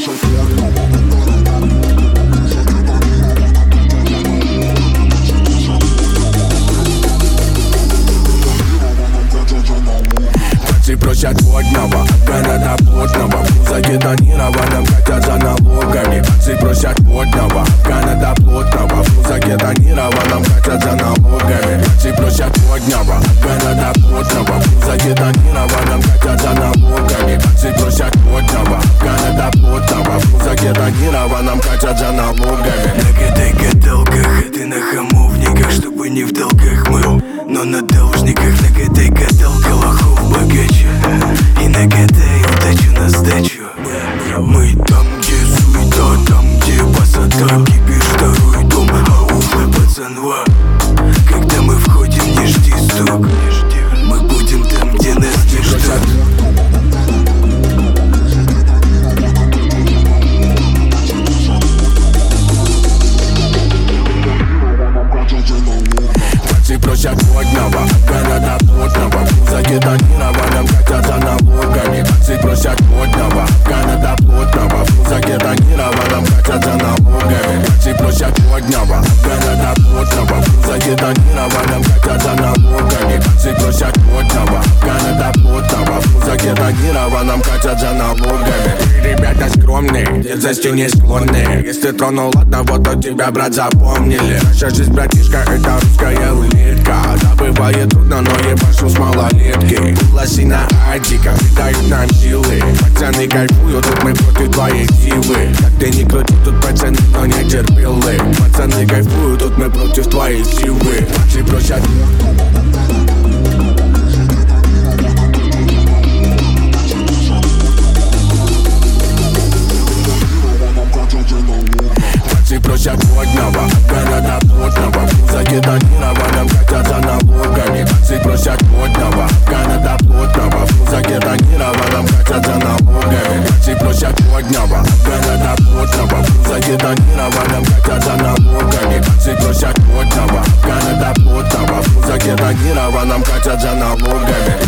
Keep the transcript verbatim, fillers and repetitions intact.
Просят водного, Канада плотного. В музыке тонированном катят за налогами. Акции просят водного, Канада плотного. В музыке тонированном катят за налогами. Акции просят водного, Канада плотного. В музыке тонированном катят за налогами. Акции просят водного, Канада плотного. В музыке тонированном катят за налогами. На катай-каталках, а ты на хамовниках, чтобы не в долгах мыл, но на должниках. На катай-каталка лохов богаче, и на катай удачу на сдачу. Мы там, где суета, там, где пасата, кипишь второй дом. Ау, пацанва, когда мы входим, не жди стук. Мы будем там, где нас не ждут. Просят водного, Канада плотного. В музыке тонированном катят за налогами. Акции просят водного, Канада плотного. В музыке тонированном катят за налогами. Акции просят водного, Канада плотного. В музыке тонированном катят за налогами. Акции просят водного, Канада плотного. В музыке тонированном катят за налогами. Ребята скромные, дерзости не склонные. Если тронул одного, то тебя, брат, запомнили. Наша жизнь, братишка, это русская улитка. Забывает трудно, но ебашу с малолетки. Лоси на адиках, дают нам силы. Пацаны кайфуют, тут мы против твоей силы. Как ты не крути, тут пацаны, но не терпелы. Пацаны кайфуют, тут мы против твоей силы. Акции просят просят водного, Канада плотного. В музыке тонированном катят за налогами. Акции просят водного, Канада плотного. В музыке тонированном катят за налогами. Акции просят водного, Канада плотного. В музыке тонированном катят за налогами. Акции просят водного, Канада плотного. В музыке тонированном катят за налогами.